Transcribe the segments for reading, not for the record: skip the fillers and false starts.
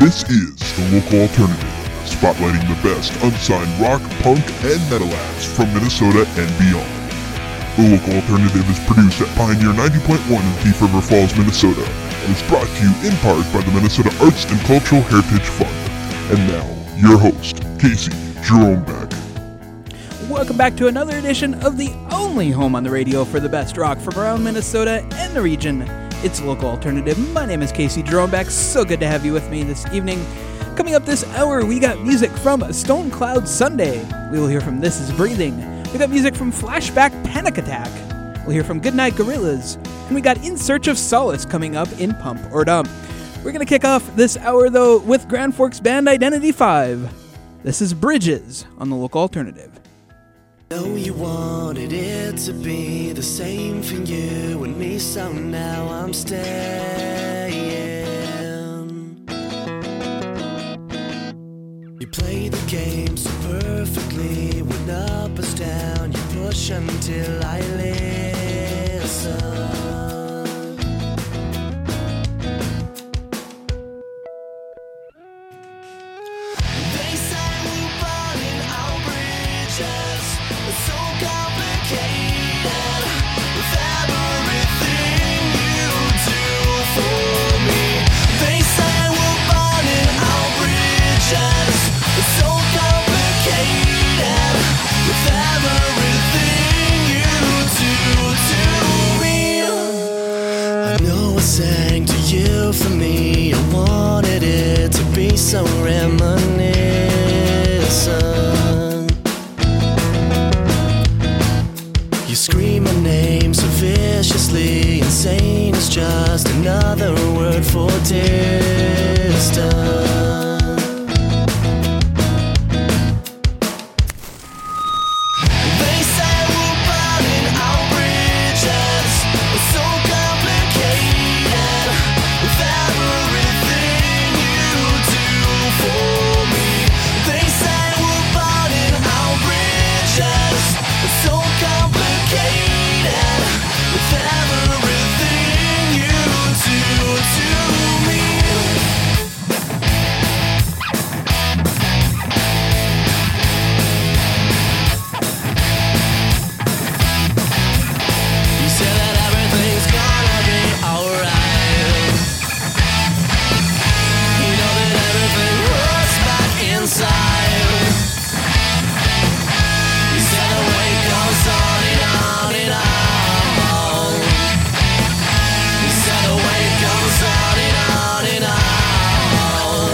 This is The Local Alternative, spotlighting the best unsigned rock, punk, and metal acts from Minnesota and beyond. The Local Alternative is produced at Pioneer 90.1 in Thief River Falls, Minnesota, and is brought to you in part by the Minnesota Arts and Cultural Heritage Fund. And now, your host, Casey Jerome Beck. Welcome back to another edition of the only home on the radio for the best rock from around Minnesota and the region. It's Local Alternative. My name is Casey Jerome Beck. So good to have you with me this evening. Coming up this hour, we got music from Stone Cloud Sunday. We will hear from This Is Breathing. We got music from Flashback Panic Attack. We'll hear from Goodnight Gorillas. And we got In Search of Solace coming up in Pump or Dump. We're going to kick off this hour, though, with Grand Forks band Identity 5. This is Bridges on the Local Alternative. Know you wanted it to be the same for you and me, so now I'm staying. You play the game so perfectly, when up is down, you push until I listen. They say we're burning our bridges. It's so complicated with everything you do for me. They say we're burning our bridges. It's so complicated with everything you do to me. I know I sang to you for me. I wanted it to be so reminiscent. You scream my name so viciously. Insane is just another word for distant. They say we're burning our bridges. It's so complicated with everything you do for me. They say we're burning our bridges. It's so complicated with everything you do to me. You say that everything's gonna be alright. You know that everything hurts back inside. You said the weight goes on and on and on. You said the weight goes on and on and on.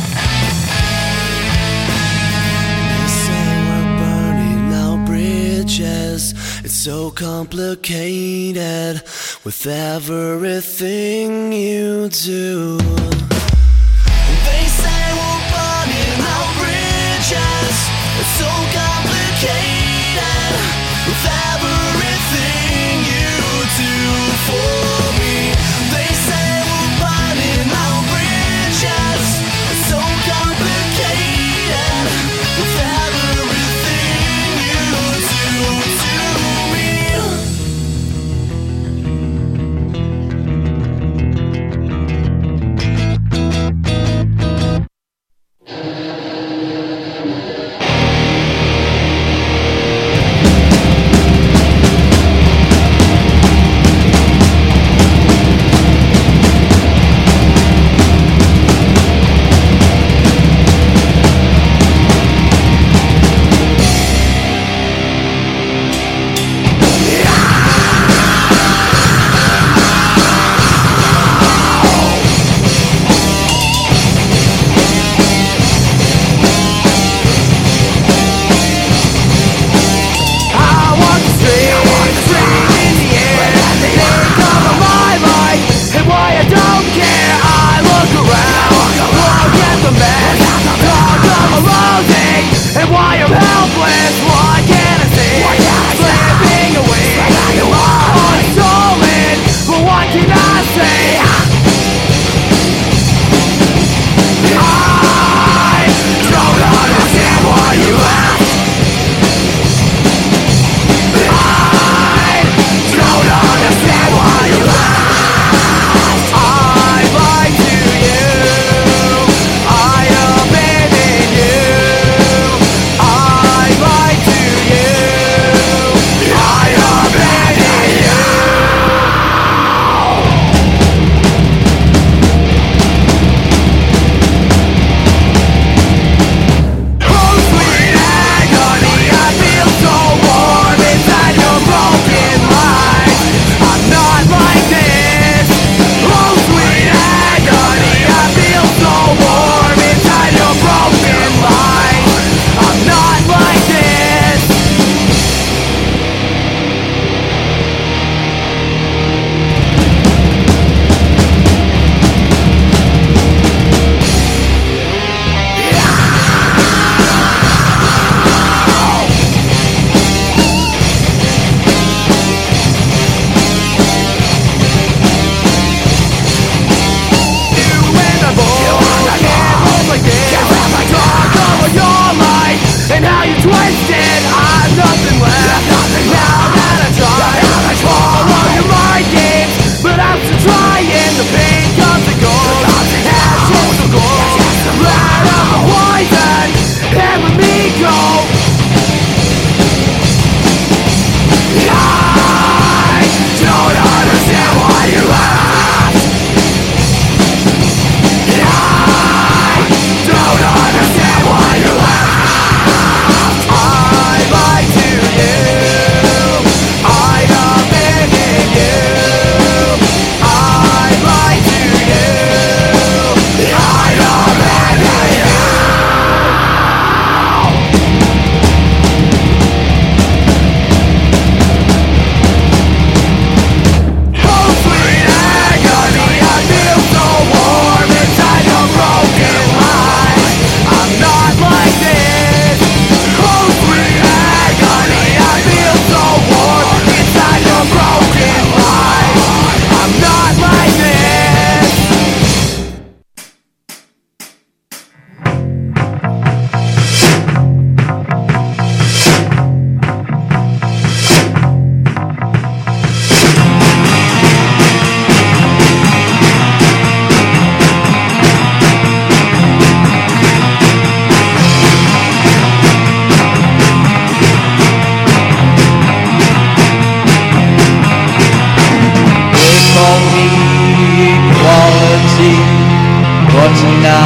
They say we're burning our bridges. It's so complicated with everything you do. They say we're burning our bridges. It's so complicated with everything you do for me. They say we're burning our bridges. It's so complicated with everything you do to me.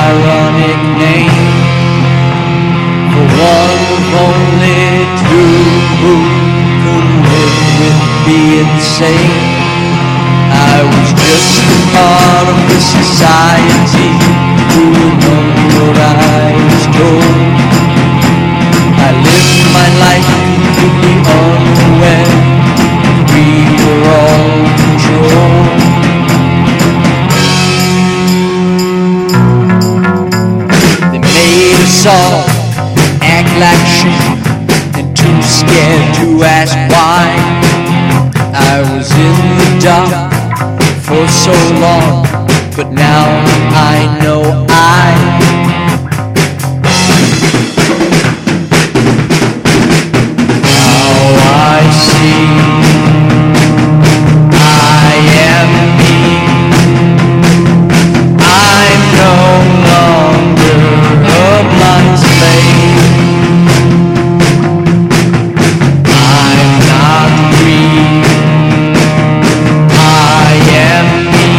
ironic name for one of only two who could live with being sane. I was just a part of the society who know what I was told. I lived my life completely unaware we were all controlled. They made us all act like shit and too scared to ask why. I was in the dark for so long, but now I know now I see I am me. I'm no longer a blind slave. I'm not free. I am me.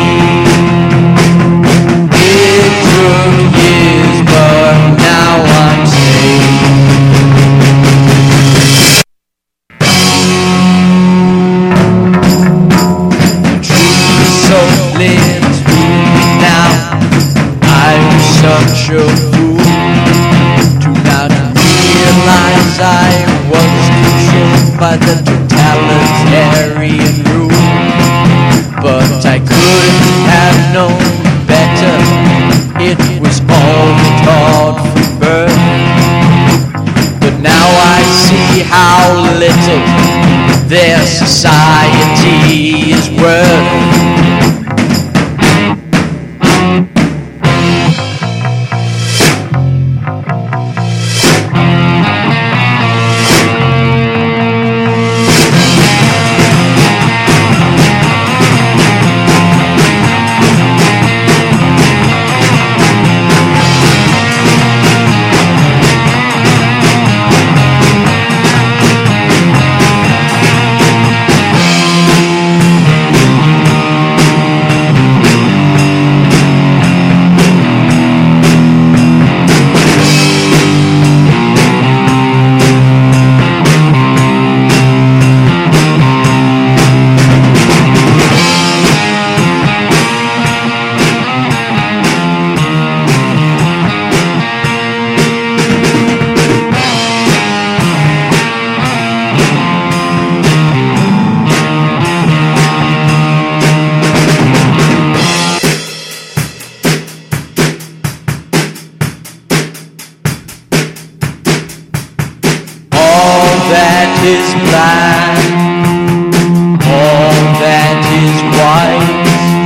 It took years, but now I'm safe. The truth is so clear to me now. I was such a fool to not realize I was controlled by the totalitarian rule. But I couldn't have known better. It was all taught from birth. But now I see how little their society is worth. Is black, all that is white,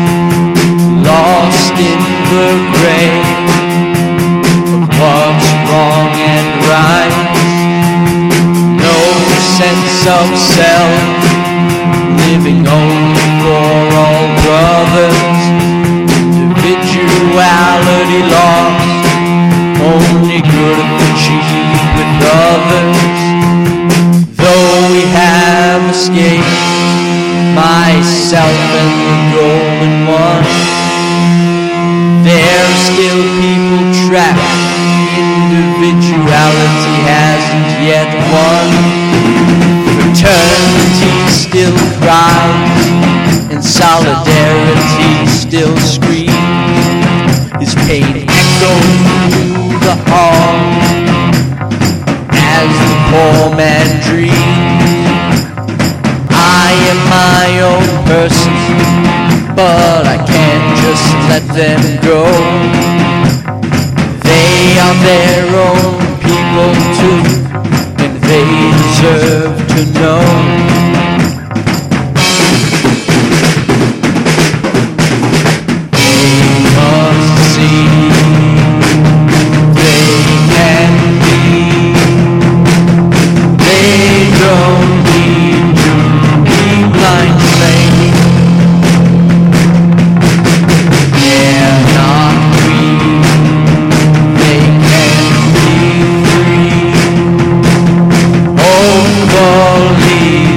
lost in the gray of what's wrong and right. No sense of self, living only for all brothers. Individuality lost, only good for cheap with others. Though we have escaped, myself and the golden one, there are still people trapped. Individuality hasn't yet won. Fraternity still cries, and solidarity still screams. His pain echoes through the hall as the poor man dreams. I am my own person, but I can't just let them go. They are their own people too, and they deserve to know. They must see they can be. They don't need to be blind slaves. They're not free. They can be free. Oh, believe.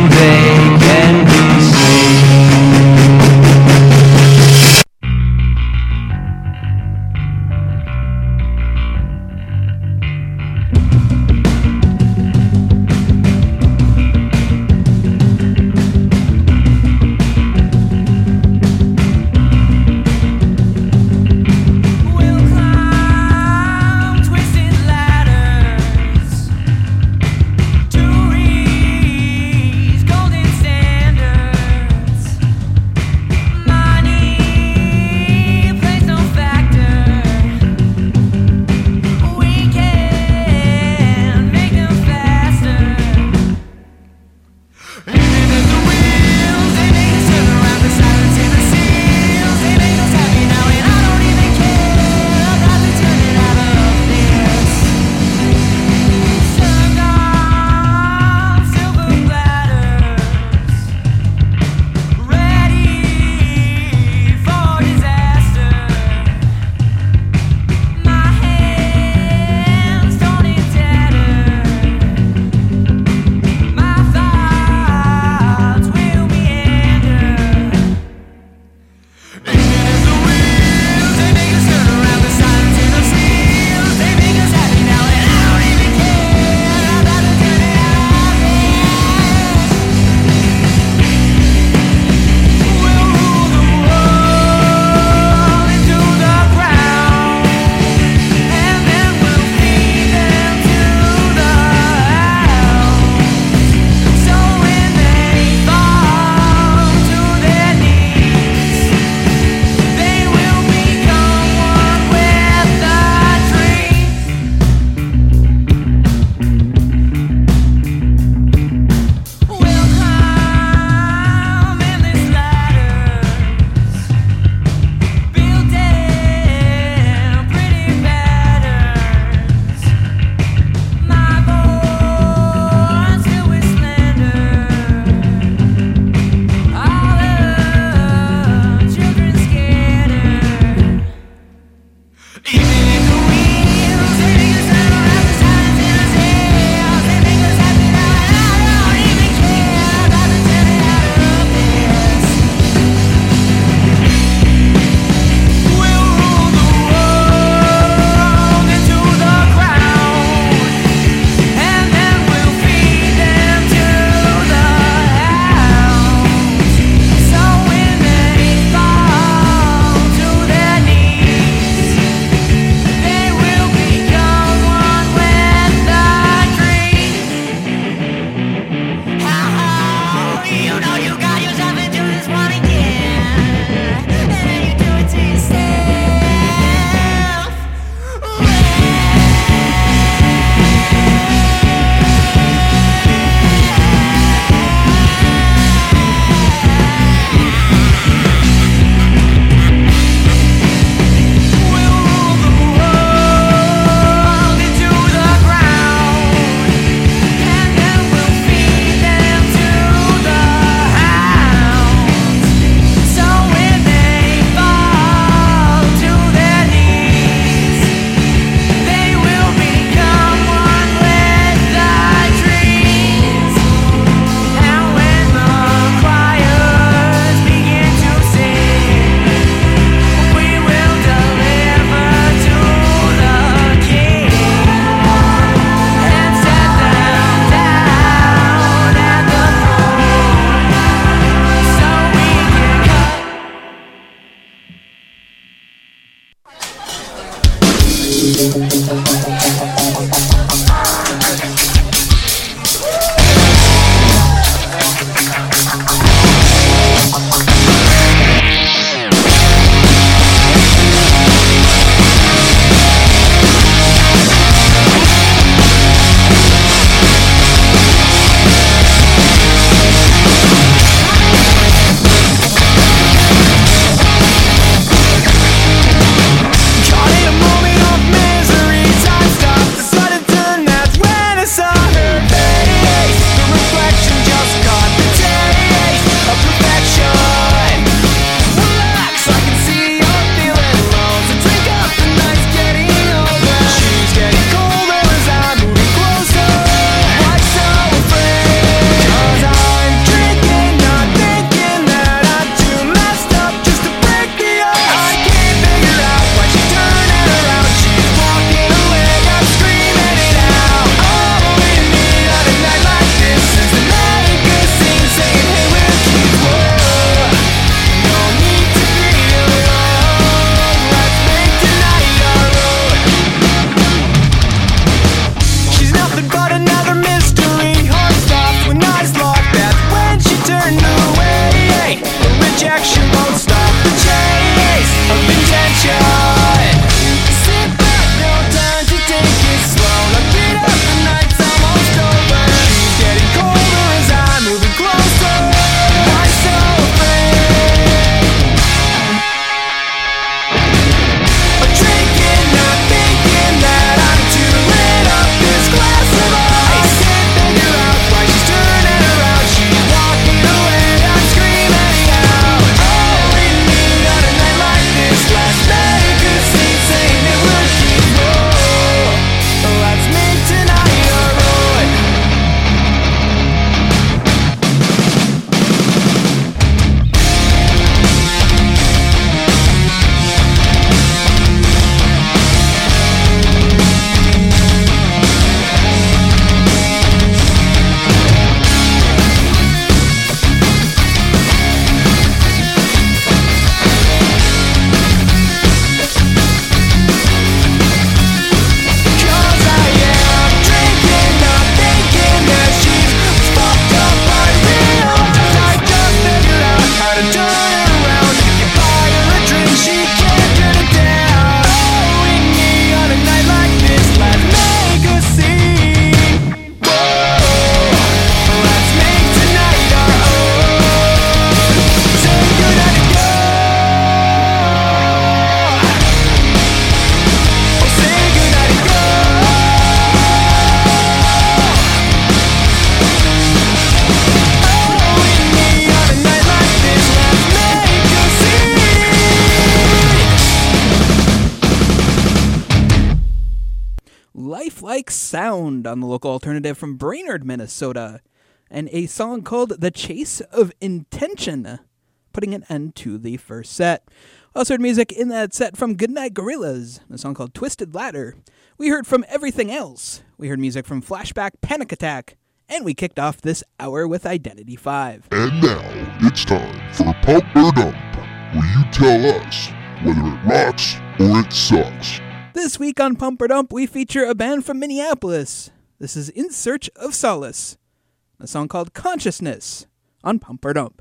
Caught in a moment of misery. Lifelike Sound on the local alternative from Brainerd, Minnesota, and a song called The Chase of Intention, putting an end to the first set. Also heard music in that set from Goodnight Gorillas, a song called Twisted Ladder. We heard from Everything Else. We heard music from Flashback Panic Attack. And we kicked off this hour with Identity 5. And now, it's time for Pump or Dump, where you tell us whether it rocks or it sucks. This week on Pump or Dump, we feature a band from Minneapolis. This is In Search of Solace, a song called Consciousness on Pump or Dump.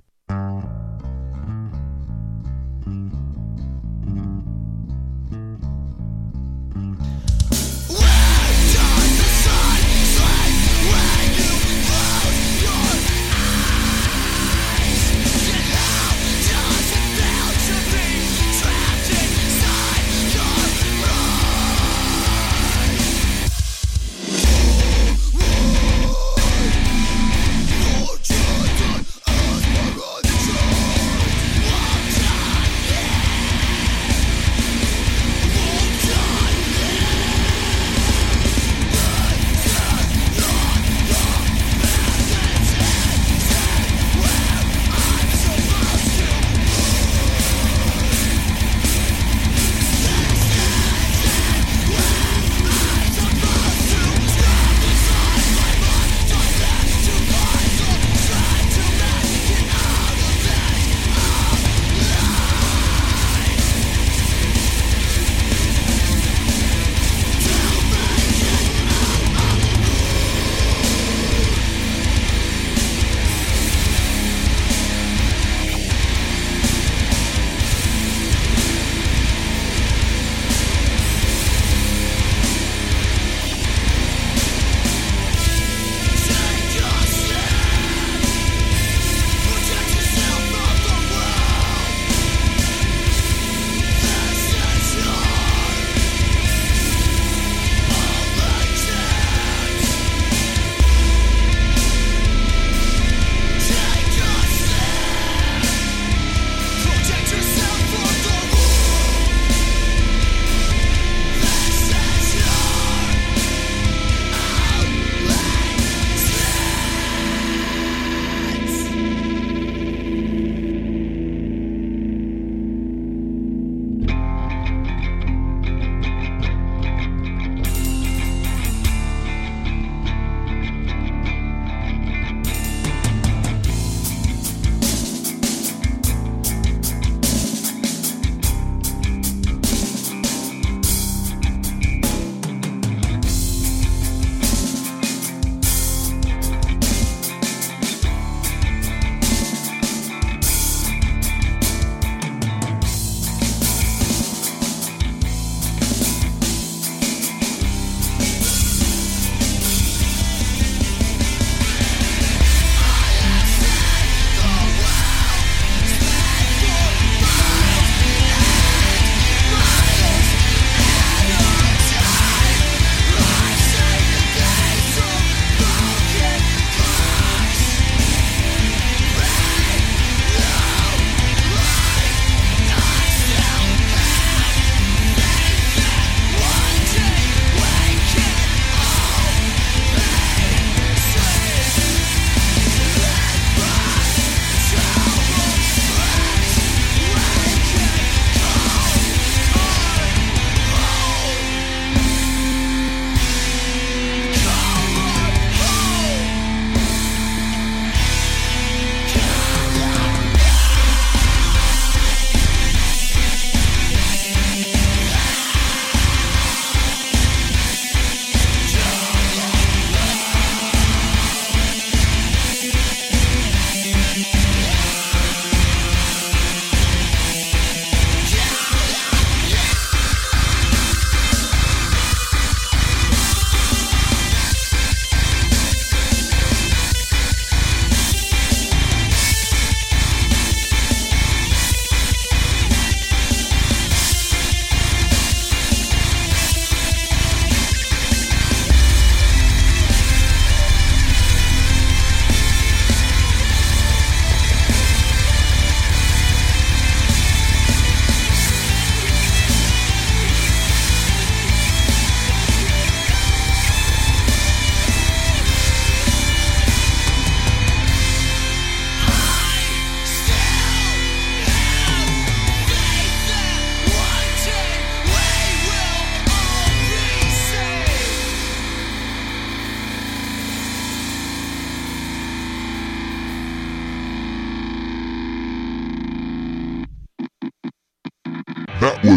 Control.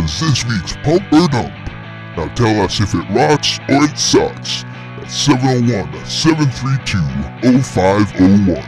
is this week's Pump or Dump. Now tell us if it rocks or it sucks at 701-732-0501.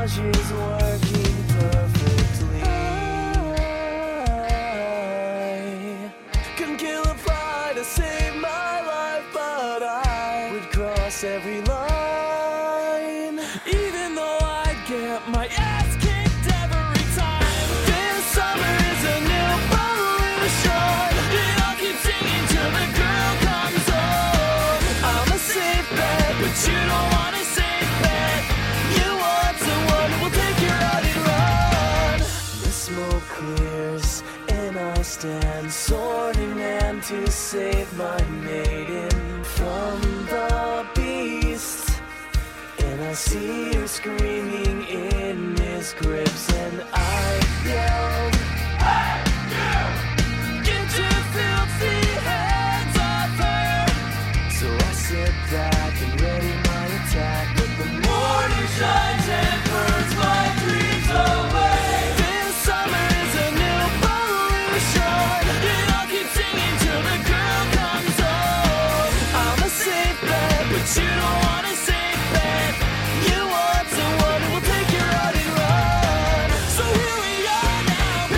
camouflage is working perfectly. I couldn't kill a fly to save my life, but I would cross every line, even though I get my ass kicked every time. This summer is a new pollution, and I'll keep singing till the girl comes home. I'm a safe bet, but you don't want a safe bet. You want someone who will take you out and run. The smoke clears and I stand sword in hand to save my maiden from the beast. And I see her screaming in his grips, and I yell, "Hey, you! Get your filthy hands off her!" So I sit back and ready my attack, but the morning shines and burns my dreams away. This summer is a new pollution, and I'll keep singing till the girl comes home. I'm a safe bet, but you don't want a safe bet. You want someone who will take you out and run. So here we are now,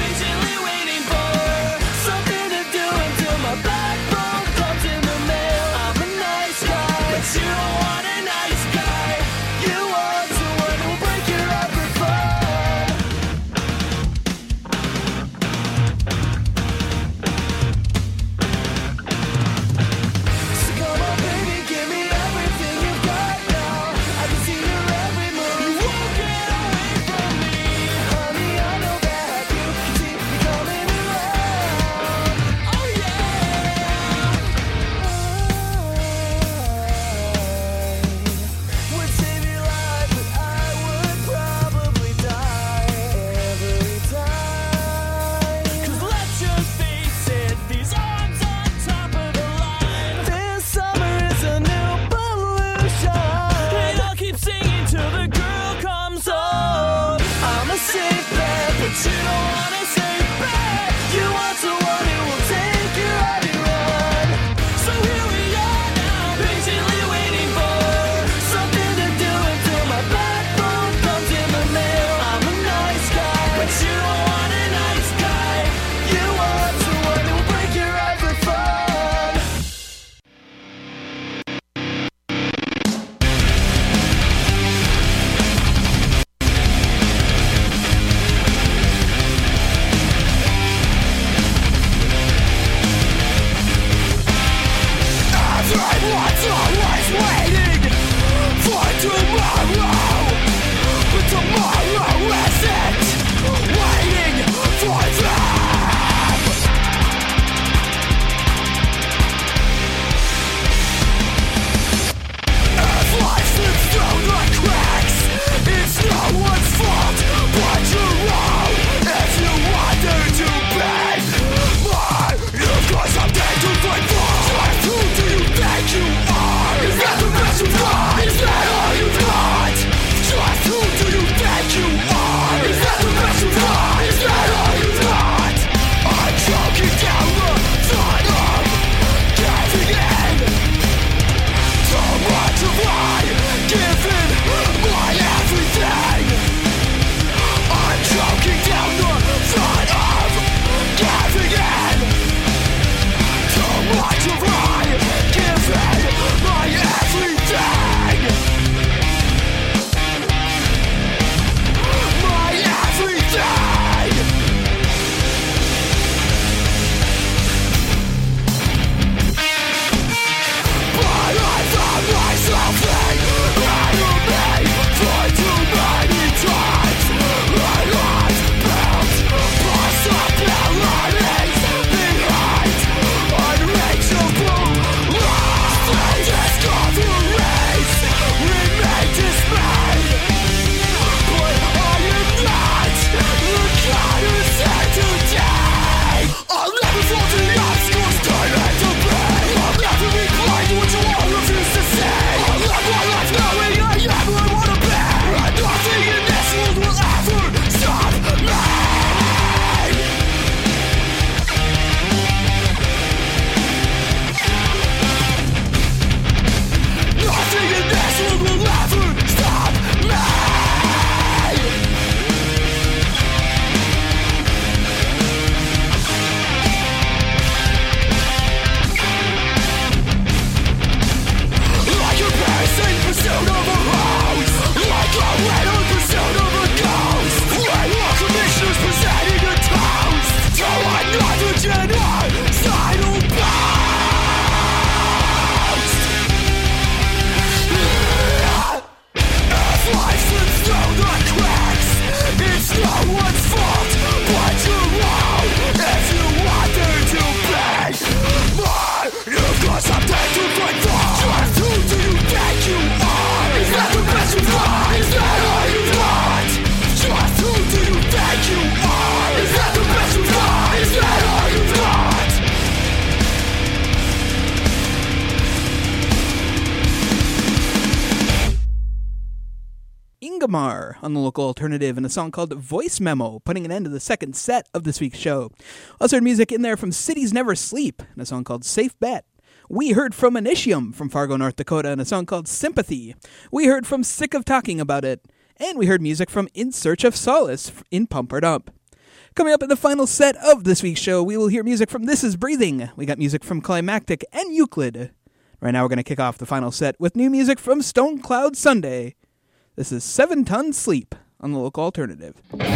Sangomar on the local alternative and a song called Voice Memo, putting an end to the second set of this week's show. Also heard music in there from Cities Never Sleep and a song called Safe Bet. We heard from Initium from Fargo, North Dakota and a song called Sympathy. We heard from Sick of Talking About It. And we heard music from In Search of Solace in Pump It Up. Coming up in the final set of this week's show, we will hear music from This Is Breathing. We got music from Climactic and Euclid. Right now we're going to kick off the final set with new music from Stone Cloud Sunday. This is 7 Ton Sleep on the local alternative.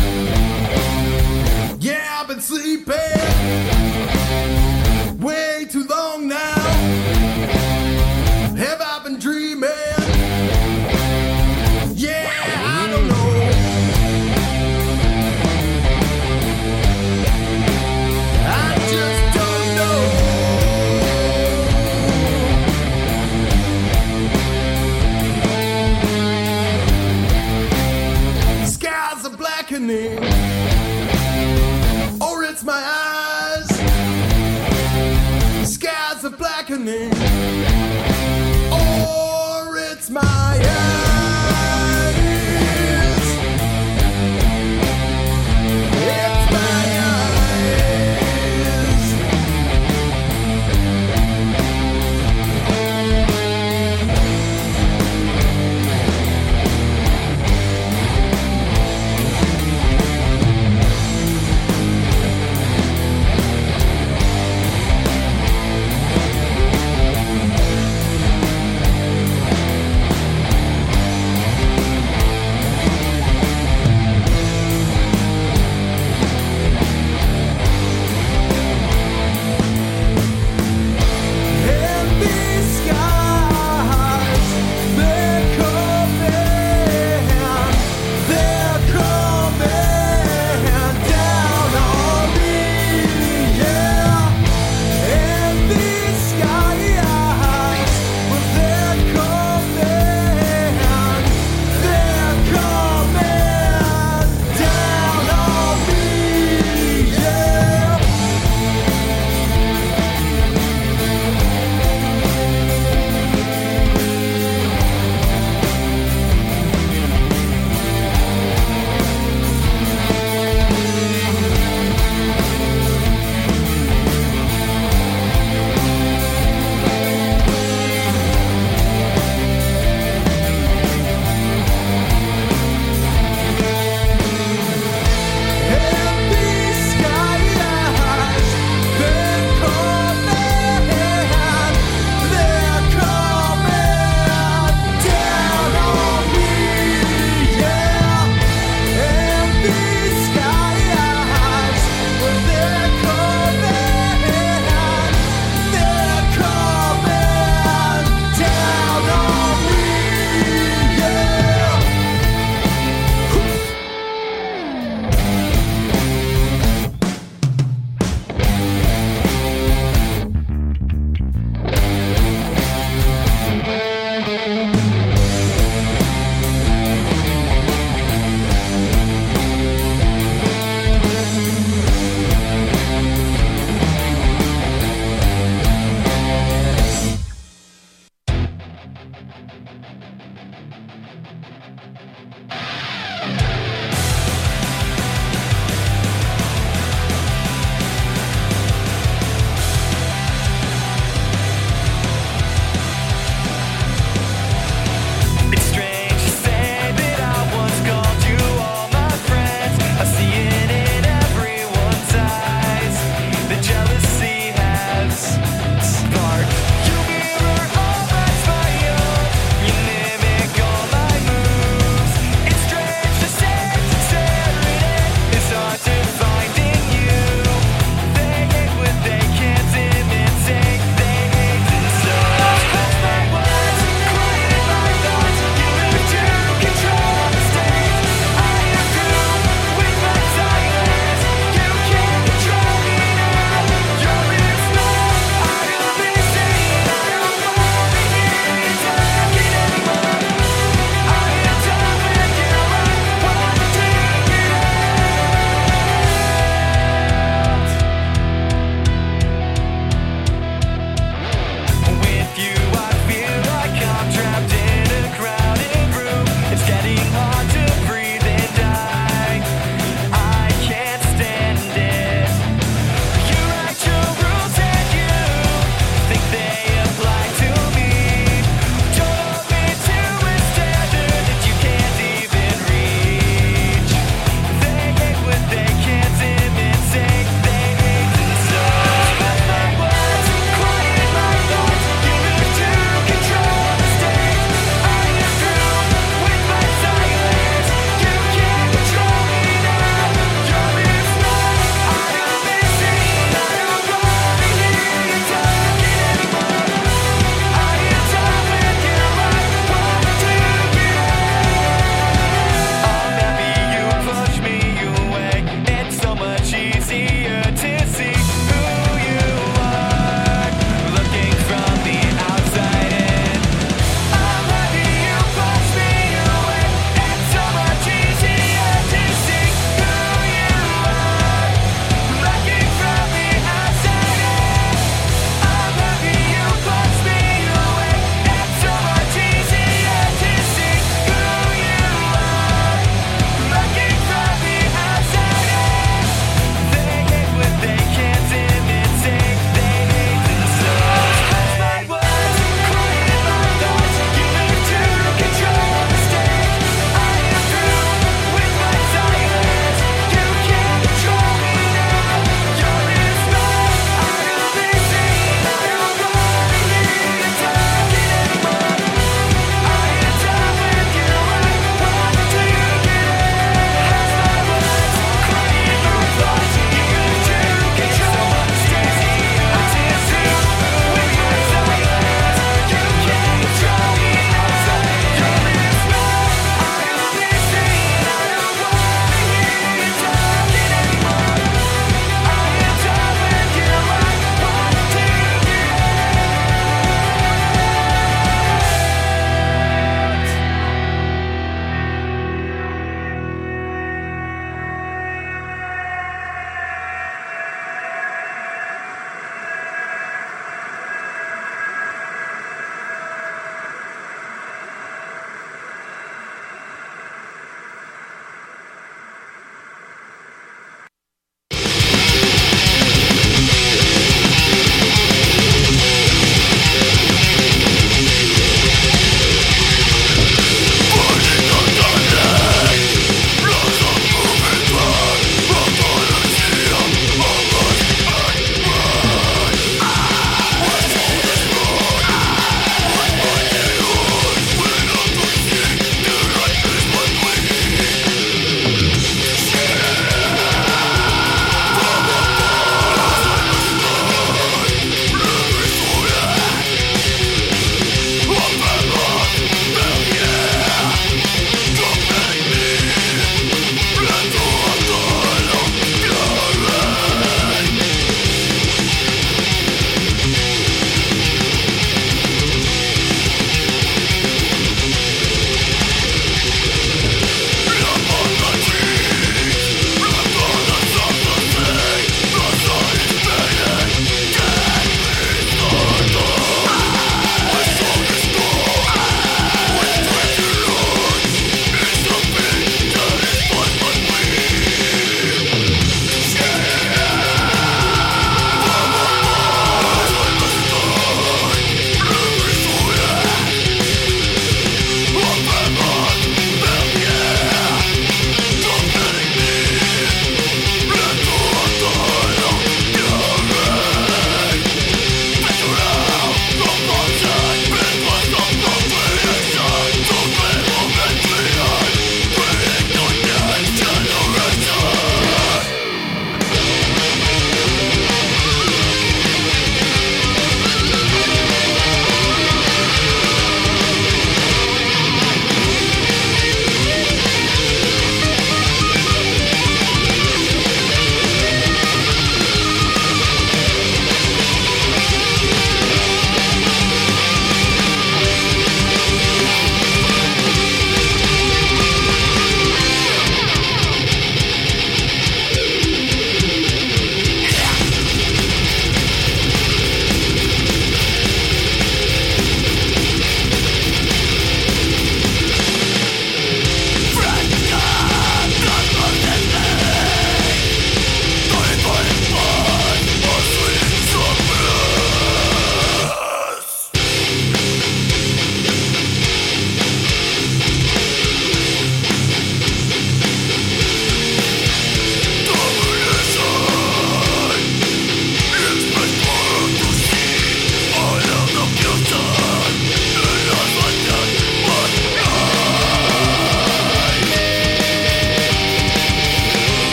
Yeah, I've been sleeping way too long now. Have I been dreaming? Yeah, I don't know. I just don't know. Skies are blackening.